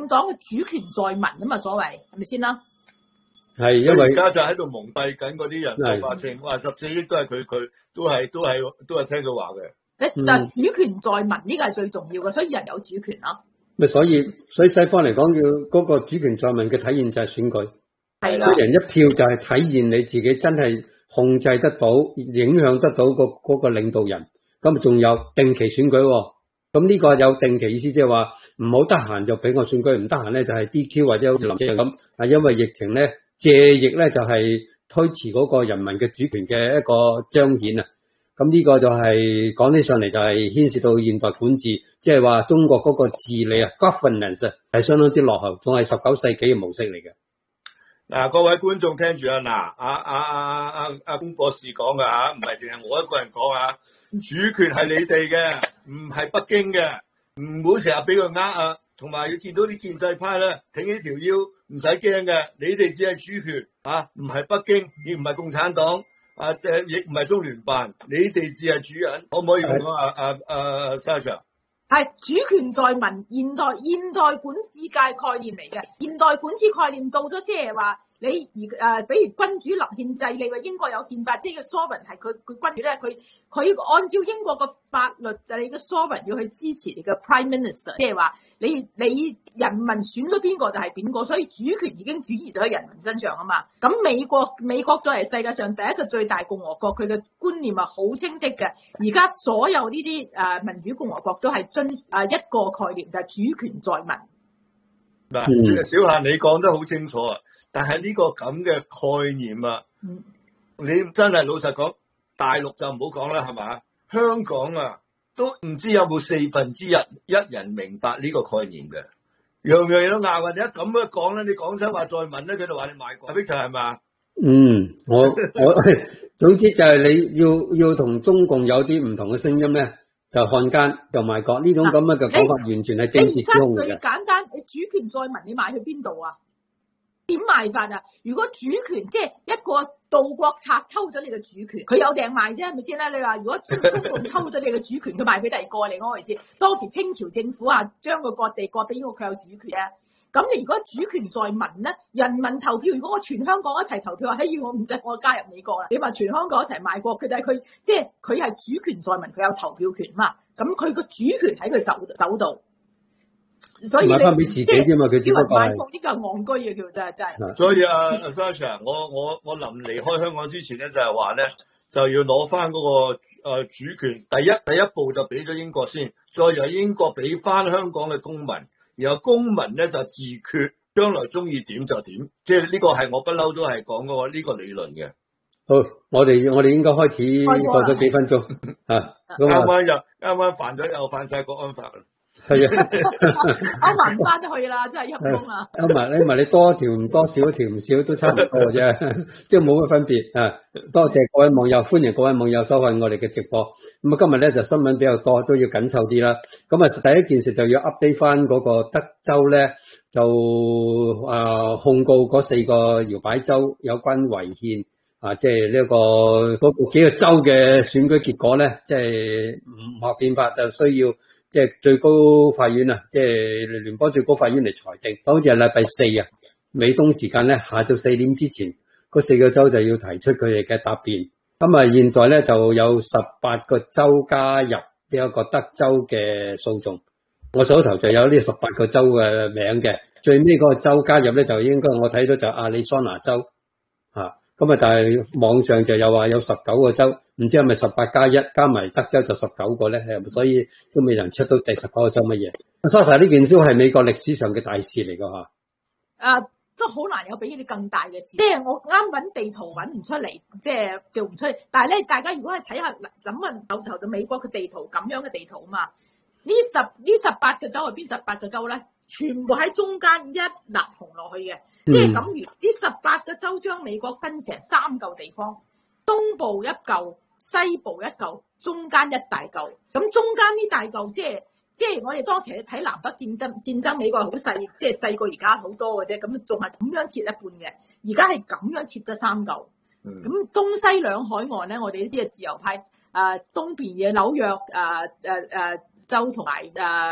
黨嘅主權在民啊嘛，所謂係咪先啦？ 係因為而家就喺度蒙蔽緊嗰啲人老百姓，話14億都係佢都係聽佢話嘅。 就係主權在民呢個係最重要嘅，所以人有主權啦。 咪所以西方嚟講，要嗰個主權在民嘅體現就係選舉， 係啦， 一人一票就係體現你自己真係控制得到、影響得到嗰個領導人。咁仲有定期選舉喎，咁呢個有定期意思即係話唔好得閒就俾我選舉，唔得閒咧就係 DQ 或者好似林鄭咁，係因為疫情咧借疫咧就係推遲嗰個人民嘅主權嘅一個彰顯啊。咁呢個就係講起上嚟就係牽涉到現代管治，即係話中國嗰個治理啊 governance 係相當之落後，仲係19世紀嘅模式嚟嘅。 嗱，各位觀眾聽住啊，嗱，阿龔博士講嘅嚇，唔係淨係我一個人講啊，主權係你哋嘅，唔係北京嘅，唔好成日俾佢啊，同埋要見到啲建制派咧挺起條腰，唔使驚嘅，你哋只係主權啊，唔係北京，亦唔係共產黨。亦唔係中聯辦，你哋只係主人，可唔可以咁講Sasha？ 係主權在民，現代管治界概念嚟嘅。現代管治概念到咗，即係話你比如君主立憲制，你話英國有憲法，即係個 sovereign 係佢君主咧，佢按照英國嘅法律就係你嘅 sovereign 要去支持你嘅 prime minister， 即係話你人民選咗邊個就係邊個，所以主權已經轉移到喺人民身上啊嘛。咁美國作為世界上第一個最大共和國，佢嘅觀念係好清晰嘅。而家所有呢啲民主共和國都係一個概念，就係主權在民。 嗱，小夏你講得好清楚啊，但係呢個咁嘅概念啊，你真係老實講，大陸就唔好講啦，係嘛？香港啊，都唔知有冇1/4人明白呢個概念嘅，樣樣嘢都拗啊！你一咁樣講咧，你講真話再問咧，佢就話你賣國，係嘛？ 我總之就係你要同中共有啲唔同嘅聲音咧，就漢奸就賣國呢種咁樣嘅講法，完全係政治指控嚟嘅。 最簡單，你主權在民，你賣去邊度啊？點賣法啊？如果主權即係一個盜國賊偷咗你嘅主權，佢有訂賣啫，係咪先咧？你話如果中共偷咗你嘅主權，佢賣俾第二個嚟，我回事。當時清朝政府啊，將個割地割俾佢有主權啊。咁你如果主權在民咧，人民投票，如果我全香港一齊投票話，嘿，我唔使我加入美國啦，你話全香港一齊賣國，但係佢即係佢係主權在民，佢有投票權嘛。咁佢個主權喺佢手度。所以你翻俾自己啫嘛，佢只不過係呢個戇居嘅叫真係。 所以Sasha，我臨離開香港之前咧，就係話咧，就要攞翻嗰個主權，第一步就俾咗英國先，再由英國俾翻香港嘅公民，然後公民咧就自決，將來中意點就點，即係呢個係我不嬲都係講嗰個呢個理論嘅。 好，我哋應該開始過咗幾分鐘啊， 啱啱犯咗又犯晒國安法啦。 係啊， 歐文翻得去啦，真係陰功啦。 歐文你多條唔多，少條唔少，都差唔多啫，即係冇乜分別啊。多謝各位網友，歡迎各位網友收看我哋嘅直播。咁啊，今日咧就新聞比較多，都要緊湊啲啦。咁啊，第一件事就要 update 翻嗰個德州咧，就控告嗰4個搖擺州有關違憲啊，即係呢嗰幾個州嘅選舉結果咧，即係唔合憲法，就需要。即係最高法院啊，即係聯邦最高法院嚟裁定，好似係禮拜4啊，美東時間咧，下晝4點之前，嗰4個州就要提出佢哋嘅答辯。咁啊，現在咧就有18個州加入呢一個德州嘅訴訟。我手頭就有呢18個州嘅名嘅，最尾嗰個州加入咧就應該我睇到就亞利桑那州啊。咁啊，但係網上就有話有19個州，唔知係咪18+1加埋德州就19個咧？所以都未能出到第19個州乜嘢。Sasha 呢件事係美國歷史上嘅大事嚟㗎嚇。 都好難有比呢啲更大嘅事。即係我啱揾地圖揾唔出嚟，即係叫唔出嚟。但係咧，大家如果係睇下諗下手頭嘅美國嘅地圖咁樣嘅地圖啊嘛，呢18個州係邊18個州咧？全部喺中間一立紅落去嘅，即係咁如呢18個州將美國分成3嚿地方，東部一嚿，西部一嚿，中間一大嚿。咁中間呢大嚿即係我哋當時睇南北戰爭，美國係好細，即係細過而家好多嘅啫。咁仲係咁樣切一半嘅，而家係咁樣切得3嚿。咁東西兩海岸咧，我哋呢啲係自由派。東邊嘅紐約州同埋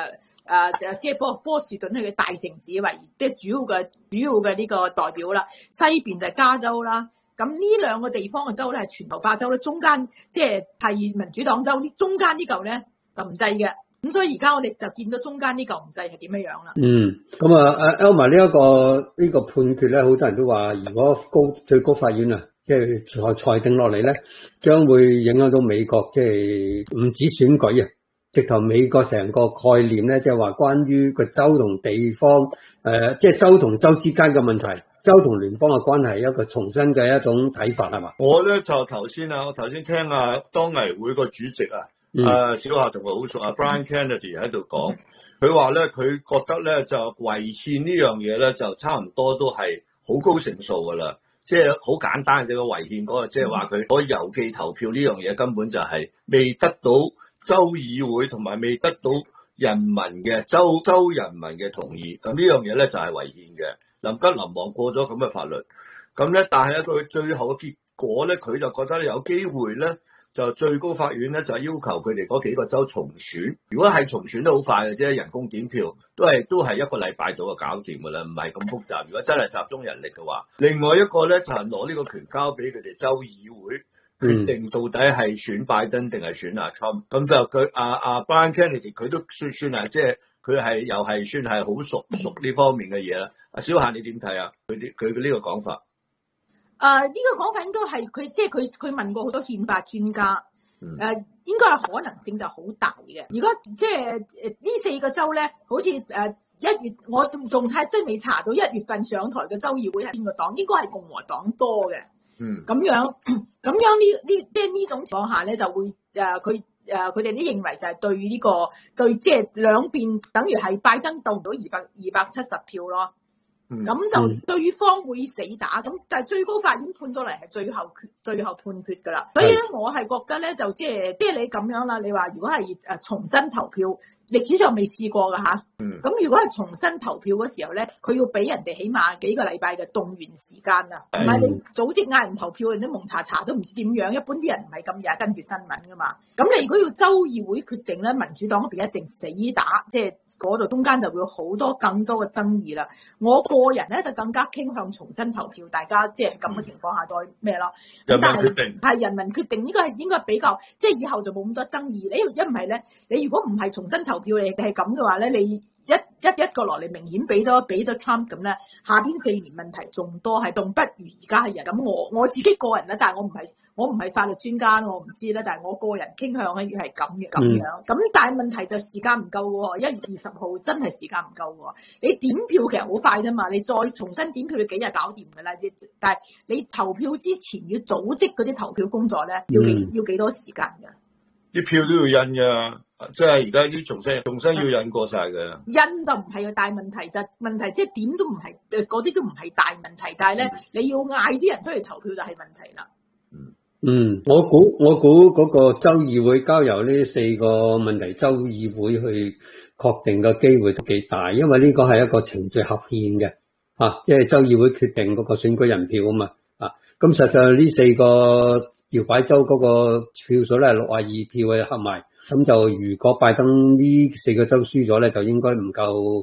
即係波士頓佢嘅大城市為即係主要嘅呢個代表啦。西邊就係加州啦。咁呢兩個地方嘅州咧係全球化州咧，中間即係民主黨州，中間呢嚿咧就唔制嘅。咁所以而家我哋就見到中間呢嚿唔制係點樣樣啦。 咁啊，Elma 呢個判決咧，好多人都話，如果最高法院啊，即係裁定落嚟咧，將會影響到美國，即係唔止選舉啊，直頭美國成個概念咧，即係話關於個州同地方，即係州同州之間嘅問題，州同聯邦嘅關係，一個重新嘅一種睇法係嘛？ 我咧就我頭先聽當危會個主席小夏同佢好熟Brian Kennedy 喺度講，佢話咧佢覺得咧就違憲呢樣嘢咧就差唔多都係好高成數噶啦，即係好簡單嘅個違憲嗰個，即係話佢可以郵寄投票呢樣嘢根本就係未得到州議會同埋未得到人民嘅州人民嘅同意，咁呢樣嘢咧就係違憲嘅，臨急臨忙過咗咁嘅法律，咁咧但係佢最後嘅結果咧，佢就覺得有機會咧。就最高法院咧就要求佢哋嗰幾個州重選，如果係重選都好快嘅啫，人工點票都係一個禮拜到就搞掂㗎啦，唔係咁複雜。如果真係集中人力嘅話，另外一個咧就係攞呢個權交俾佢哋州議會決定到底係選拜登定係選阿 Trump。咁就佢阿 Brian Kennedy 佢都算係即係佢係又係算係好熟呢方面嘅嘢啦。阿小夏你點睇啊？佢呢個講法？ 呢個講法應該係佢即係佢問過好多憲法專家，應該係可能性就好大嘅。如果即係呢4個州咧，好似1月我仲係真未查到1月份上台嘅州議會係邊個黨，應該係共和黨多嘅。咁樣呢即係呢種情況下咧，就會佢哋都認為就係對即係兩邊等於係拜登鬥唔到270票咯。咁就對方會死打，咁但係最高法院判咗嚟係最後判決㗎啦。所以咧，我係覺得咧就即係你咁樣啦。你話如果係重新投票，歷史上未試過㗎嚇。咁如果係重新投票嘅時候咧，佢要俾人哋起碼幾個禮拜嘅動員時間啊。唔係你組織嗌人投票，人哋蒙查查都唔知點樣。一般啲人唔係咁日跟住新聞㗎嘛。咁你如果要州議會決定咧，民主黨嗰邊一定死打，即係嗰度中間就會有更多嘅爭議啦。我個人咧就更加傾向重新投票，大家即係咁嘅情況下再咩咯。 人民決定係人民決定，應該比較即係以後就冇咁多爭議。你一唔係咧，你如果唔係重新投票，你係咁嘅話咧，你一個落嚟明顯俾咗 Trump 咁咧，下邊4年問題仲多，係仲不如而家嘅人。咁我自己個人咧，但係我唔係法律專家，我唔知咧。但係我個人傾向咧要係咁樣。咁但係問題就時間唔夠喎，1月20號真係時間唔夠喎。你點票其實好快啫嘛，你再重新點票，你幾日搞掂㗎啦。但係你投票之前要組織嗰啲投票工作咧，要幾多時間㗎？ 啲票都要印㗎。即係而家啲重新要印過晒嘅， 印就唔係個大問題，問題即係點都唔係嗰啲都唔係大問題，但係咧你要嗌啲人出嚟投票就係問題啦。 我估嗰個州議會交由呢4個問題州議會去確定嘅機會都幾大，因為呢個係一個程序合憲嘅即係州議會決定嗰個選舉人票啊嘛咁實際上呢4個搖擺州嗰個票數咧係62票嘅合埋。咁就如果拜登呢4個州輸咗咧，就應該唔夠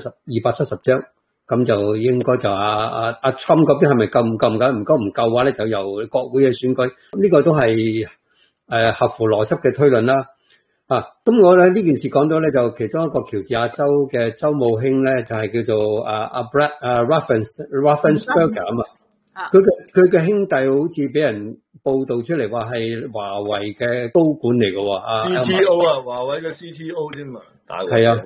270張，咁就應該就阿 Trump 嗰邊係咪夠唔夠唔夠嘅話咧，就由國會嘅選舉，呢個都係合乎邏輯嘅推論啦。咁我咧呢件事講到咧，就其中一個喬治亞州嘅州務卿咧，就係叫做Brad Raffensperger 啊嘛。佢嘅兄弟好似俾人報道出嚟話係華為嘅高管嚟嘅喎 ，CTO 華為嘅 CTO 添嘛， 係啊，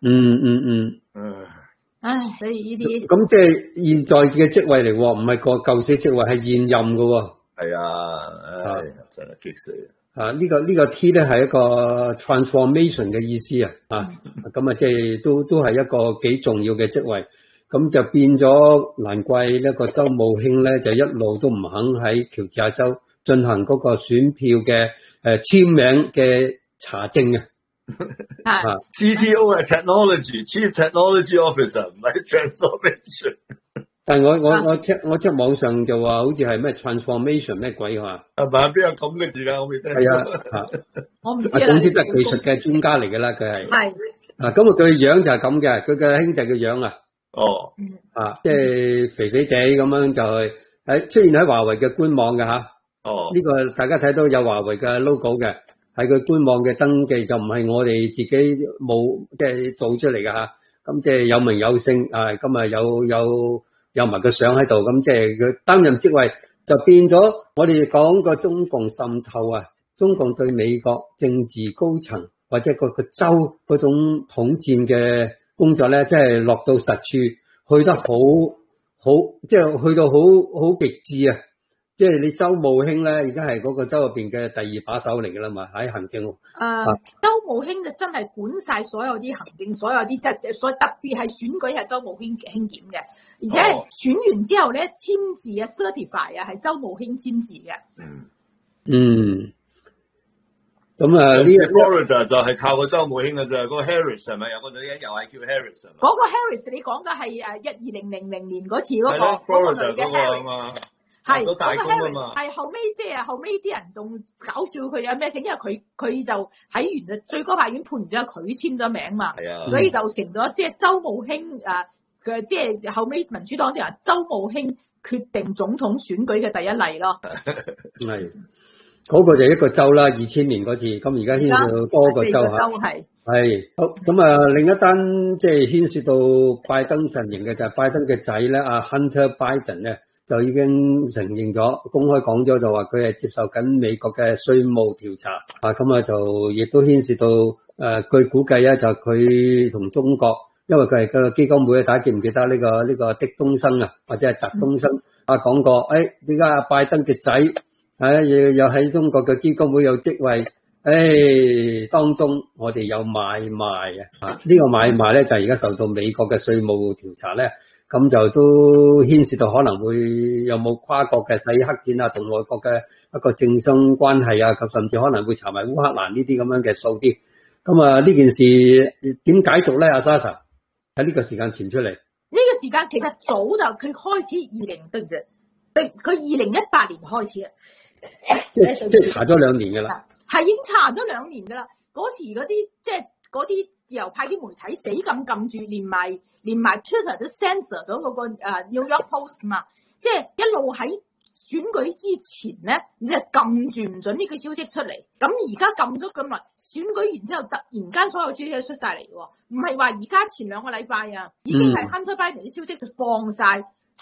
所以呢啲咁即係現在嘅職位嚟喎，唔係個舊式職位，係現任嘅喎。 係啊，真係激死呢個 T 咧係一個 transformation 嘅意思咁即係都係一個幾重要嘅職位。咁就變咗，難怪呢個州務卿咧就一路都唔肯喺喬治亞州進行嗰個選票嘅簽名嘅查證 CTO 係 Chief Technology Officer， 唔係 Transformation。 但係我check網上就話好似係咩 Transformation 咩鬼係咪？邊有咁嘅字㗎？我未聽。 我唔知總之都係技術嘅專家嚟㗎啦，佢係。 咁佢嘅樣就係咁嘅，佢嘅兄弟嘅樣啊， 哦， 即係肥肥地咁樣就係出現喺華為嘅官網嘅吓。 哦， 呢個大家睇到有華為嘅 logo 嘅，係佢官網嘅登記，就唔係我哋自己冇即係做出嚟嘅吓。咁即係有名有姓啊，今日有埋個相喺度，咁即係佢擔任職位就變咗。我哋講個中共滲透啊，中共對美國政治高層或者個州嗰種統戰嘅工作咧，即係落到實處，去得好，即係去到好極致啊！即係你周慕卿咧，而家係嗰個州入邊嘅第2把手嚟噶啦嘛，喺行政。 周慕卿就真係管晒所有啲行政，所有啲即係所特別係選舉係周慕卿輕檢嘅，而且選完之後咧簽字啊 certify 啊係周慕卿簽字嘅。 咁呢個 Florida 就係靠個周慕卿嘅啫，嗰個 Harris 係咪有個女人又係叫 Harris 係嘛？ 嗰個 Harris 你講嘅係2000年嗰次嗰個 Florida 嘅 Harris。係都大功啊嘛， 係後尾啲人仲搞笑佢有咩事，因為佢就喺完最高法院判完之後，佢簽咗名嘛，所以就成咗即係周慕卿嘅即係後尾民主黨啲人周慕卿決定總統選舉嘅第一例咯。 係嗰個就一個州啦，2000年嗰次，咁而家牽涉到多個州嚇。係好咁另一單即係牽涉到拜登陣營嘅就係拜登嘅仔咧，阿 Hunter Biden 咧。就已經承認咗，公開講咗就話佢係接受緊美國嘅稅務調查，咁就亦都牽涉到據估計就佢同中國，因為佢係個基金會，大家記唔記得呢個狄東生啊，或者係翟東生講過，點解阿拜登嘅仔又喺中國嘅基金會有職位，當中我哋有買賣呢個買賣咧就係而家受到美國嘅稅務調查咧。咁就都牽涉到可能會有冇跨國嘅洗黑錢啊，同外國嘅一個政商關係啊，及甚至可能會查埋烏克蘭呢啲咁樣嘅數啲。咁呢件事點解讀咧？阿 Sasha 喺呢個時間傳出嚟。 呢個時間其實早就佢開始佢2018年開始啦。 即係查咗2年㗎啦。係已經查咗2年㗎啦。嗰時嗰啲即係嗰啲自由派啲媒體死咁撳住，連埋 Twitter 都 censor 咗嗰個New York Post 嘛，即係一路喺選舉之前咧，你就撳住唔準呢個消息出嚟。咁而家撳咗咁耐，選舉完之後突然間所有消息都出晒嚟喎，唔係話而家前2個禮拜已經係 Hunter Biden 啲消息就放晒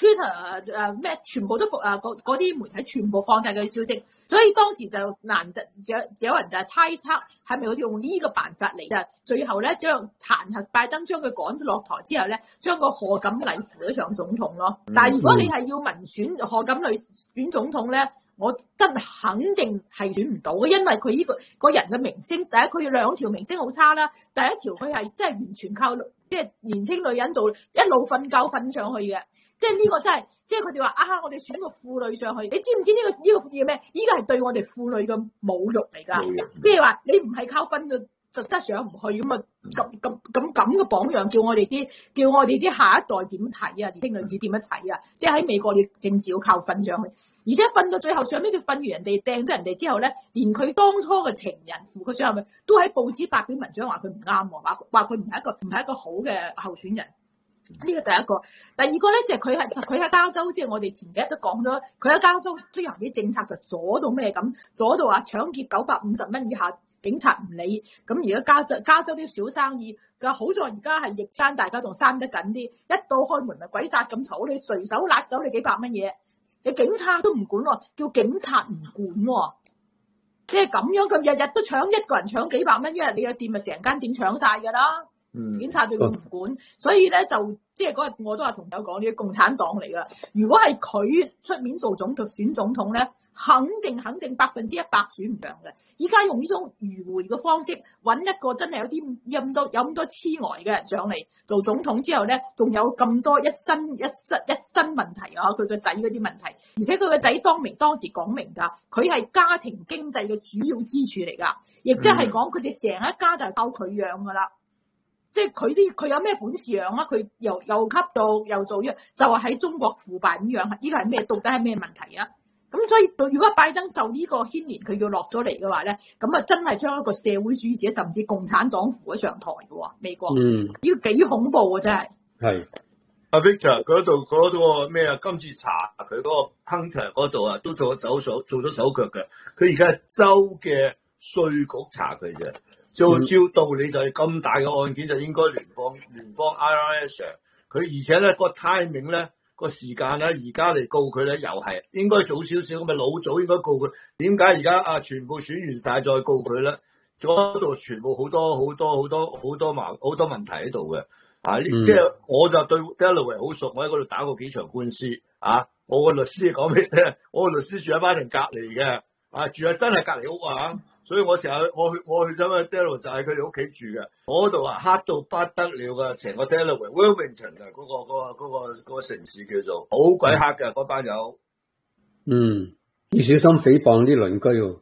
Twitter 咩全部都嗰啲媒體全部放晒佢消息。所以當時就難得有人就係猜測係咪會用呢個辦法嚟嘅，最後咧將彈劾拜登，將佢趕咗落台之後咧，將個賀錦麗扶咗上總統咯。但係如果你係要民選賀錦麗選總統咧，我真肯定係選唔到嘅，因為佢呢個人嘅名聲，第一佢2條名聲好差啦，第一條佢係真係完全靠即係年青女人做一路瞓覺瞓上去嘅。即係呢個真係，即係佢哋話我哋選個婦女上去，你知唔知呢個叫咩？呢個係對我哋婦女嘅侮辱嚟㗎。即係話你唔係靠瞓就得上唔去咁啊，咁嘅榜樣叫我哋啲下一代點睇啊？年輕女子點樣睇啊？即係喺美國你政治要靠瞓上去，而且瞓到最後上面佢瞓完人哋掟咗人哋之後咧，連佢當初嘅情人扶佢上去，都喺報紙發表文章話佢唔啱，話佢唔係一個好嘅候選人。呢個第一個，第二個咧就係佢喺加州，即係我哋前幾日都講咗，佢喺加州推行啲政策就阻到咩咁，阻到話搶劫950蚊以下警察唔理，咁而家加州啲小生意，佢話好在而家係疫間，大家仲閂得緊啲，一到開門咪鬼殺咁嘈，你隨手揦走你幾百蚊嘢，你警察都唔管喎，叫警察唔管喎，即係咁樣，佢日日都搶，一個人搶幾百蚊，一日你個店咪成間店搶晒㗎啦。警察仲要唔管，所以咧就即係嗰日我都話同友講呢啲共產黨嚟噶。如果係佢出面做總統選總統咧，肯定100%選唔上嘅。依家用呢種迂迴嘅方式揾一個真係有咁多痴呆嘅人上嚟做總統之後咧，仲有咁多一身問題啊！佢個仔嗰啲問題，而且佢個仔當時講明㗎，佢係家庭經濟嘅主要支柱嚟㗎，亦即係講佢哋成一家就係靠佢養㗎啦。即係佢有咩本事養啊？佢又吸毒又做嘢，就係喺中國腐敗咁養。呢個係咩？到底係咩問題啊？ 咁所以如果拜登受呢個牽連，佢要落咗嚟嘅話咧，咁啊真係將一個社會主義者甚至共產黨扶咗上台嘅喎，美國。呢個幾恐怖啊！真係。係。 阿 Victor 嗰度咩啊？今次查佢嗰個 Hunter 嗰度啊，都做咗手腳嘅。佢而家係州嘅稅局查佢啫。照道理就係咁大嘅案件就應該聯邦 IRS。佢而且咧個 timing 咧個時間咧而家嚟告佢咧又係應該早少少，咁咪老早應該告佢。點解而家全部選完晒再告佢咧？嗰度全部好多問題喺度嘅。即係我就對 Delaware 好熟，我喺嗰度打過幾場官司啊！我個律師講俾你聽，我個律師住喺巴頓隔離嘅，住喺真係隔離屋啊！所以我成日我去咗 Delaware 就喺佢哋屋企住嘅，嗰度黑到不得了嘅，成個 Delaware Wilmington 啊嗰個城市叫做好鬼黑嘅嗰班友。 要小心誹謗啲鄰居喎。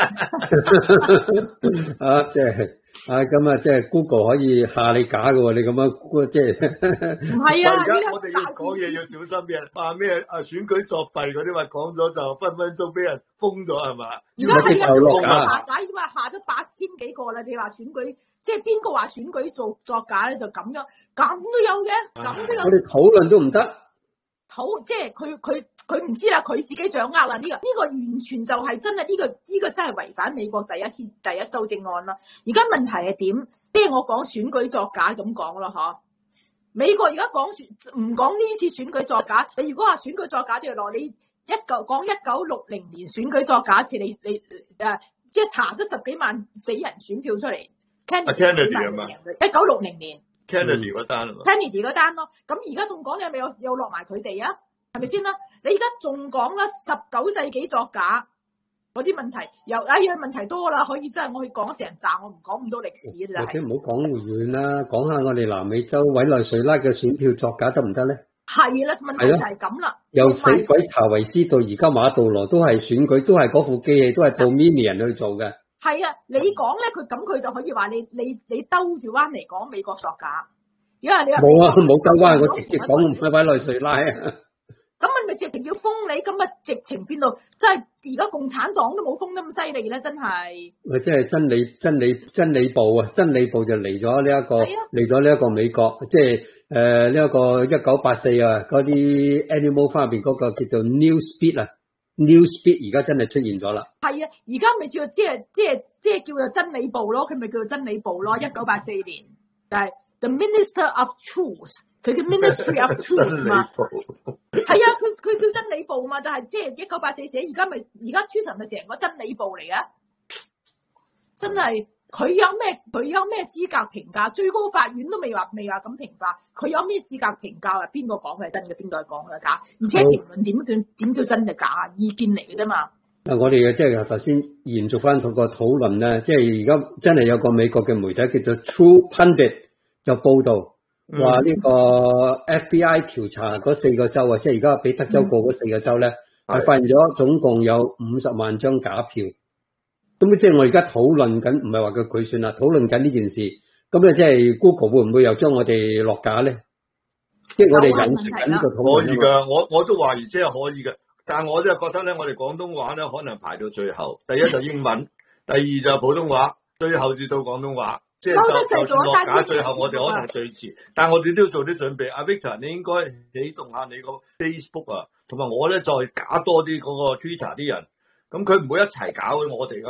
即係。咁啊，即係 Google 可以下你假嘅喎，你咁樣即係唔係啊！ 而家我哋要講嘢要小心嘅，話咩選舉作弊嗰啲話講咗就分分鐘俾人封咗係嘛？ 而家係下架，已經話下咗8000幾個啦。你話選舉即係邊個話選舉作假咧？就咁樣咁都有嘅，咁都有。我哋討論都唔得。 即係佢唔知啦，佢自己掌握啦。呢個完全就係真係呢個真係違反美國第一修正案啦。而家問題係點？即係我講選舉作假咁講咯，嗬？美國而家唔講呢次選舉作假。你如果話選舉作假都要落，你講1960年選舉作假次，你即係查咗10幾萬死人選票出嚟。 Kennedy 啊嘛 ，1960年。 Kennedy 嗰單 Kennedy 嗰單咯，咁而家仲講你係咪有落埋佢哋啊？係咪先啦？你而家仲講啦，19世紀作假嗰啲問題，問題多啦，可以真係我可以講成集，我唔講咁多歷史啦。 或者唔好講遠啦，講下我哋南美洲委內瑞拉嘅選票作假得唔得咧？ 係啦，問題就係咁啦。 由死鬼查維斯到而家馬杜羅都係選舉，都係嗰副機器，都係 Dominion 去做嘅。 係啊，你講咧，佢就可以話你兜住彎嚟講美國作假。如果你話冇啊，冇兜彎，我直接講唔係委內瑞拉啊。 咁咪直情要封你，咁啊直情變到真係而家共產黨都冇封得咁犀利咧，真係。咪即係真理部啊！真理部就嚟咗呢一個美國，即係呢一個1984啊嗰啲 Animal Farm 入邊嗰個叫做 Newspeak 啊。Newspeak 而家真係出現咗啦， 係啊，而家咪叫即係叫做真理部咯，佢咪叫做真理部咯。1984年就係 The Minister of Truth， 佢叫 Ministry of Truth 嘛，係啊，佢叫真理部嘛，就係即係1984寫，而家 Twitter 咪成個真理部嚟嘅，真係。佢有咩資格評價？最高法院都未話咁評價，佢有咩資格評價啊？邊個講係真嘅，邊個講係假？而且評論點叫真嘅假？意見嚟嘅啫嘛。 我哋即係頭先延續翻嗰個討論咧，即係而家真係有個美國嘅媒體叫做 True Pundit 就報道話呢個 FBI 調查嗰4個州啊，即係而家俾德州過嗰4個州咧，係發現咗總共有50萬張假票。咁即係我而家討論緊，唔係話佢算啦，討論緊呢件事。咁咧即係 Google 會唔會又將我哋落架咧？即係我哋引述緊呢個討論。 可以噶，我都懷疑即係可以嘅。但係我都係覺得咧，我哋廣東話咧可能排到最後。第一就英文，第二就普通話，最後至到廣東話。即係就算落架，最後我哋可能最遲。但係我哋都要做啲準備。阿 Victor，你應該啟動下你個 Facebook 啊，同埋我咧再假多啲嗰個 Twitter 啲人。咁佢唔會一齊搞我哋噶。